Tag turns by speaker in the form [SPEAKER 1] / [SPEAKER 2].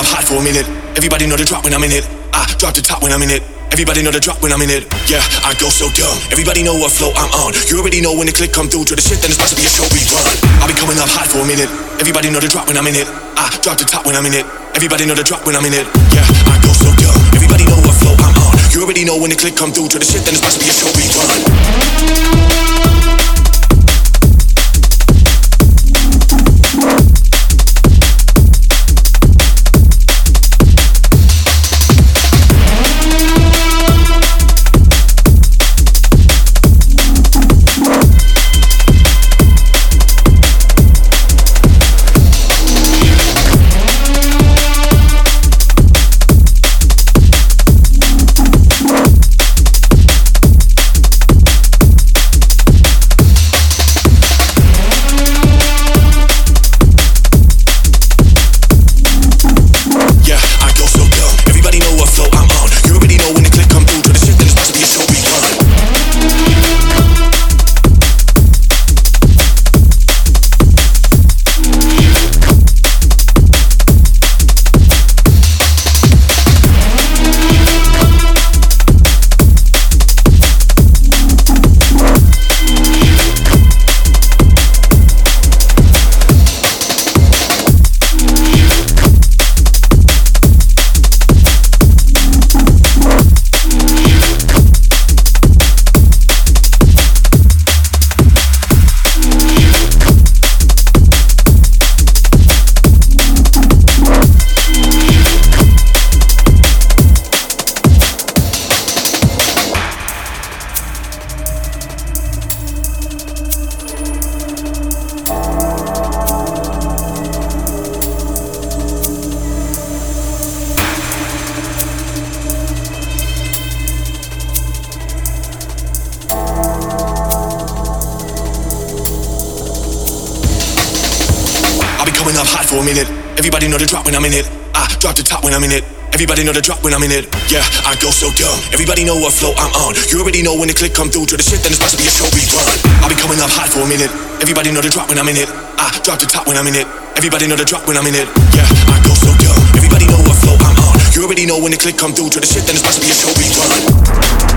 [SPEAKER 1] up hot for a minute. Everybody know the drop when I'm in it. I drop the top when I'm in it. Everybody know the drop when I'm in it. Yeah, I go so dumb. Everybody know what flow I'm on. You already know when the click come through to the shit, then it's about to be a show we run. I'll be coming up hot for a minute. Everybody know the drop when I'm in it. I drop the top when I'm in it. Everybody know the drop when I'm in it. Yeah, I go so dumb. Everybody know what flow I'm on. You already know when the click come through to the shit, then it's about to be a show we run. Coming up hot for a minute. Everybody know the drop when I'm in it. I drop the top when I'm in it. Everybody know the drop when I'm in it. Yeah, I go so dumb. Everybody know what flow I'm on. You already know when the click come through to the shit, then it's about to be a show we run. I'll be coming up hot for a minute. Everybody know the drop when I'm in it. I drop the top when I'm in it. Everybody know the drop when I'm in it. Yeah, I go so dumb. Everybody know what flow I'm on. You already know when the click come through to the shit, then it's about to be a show we run.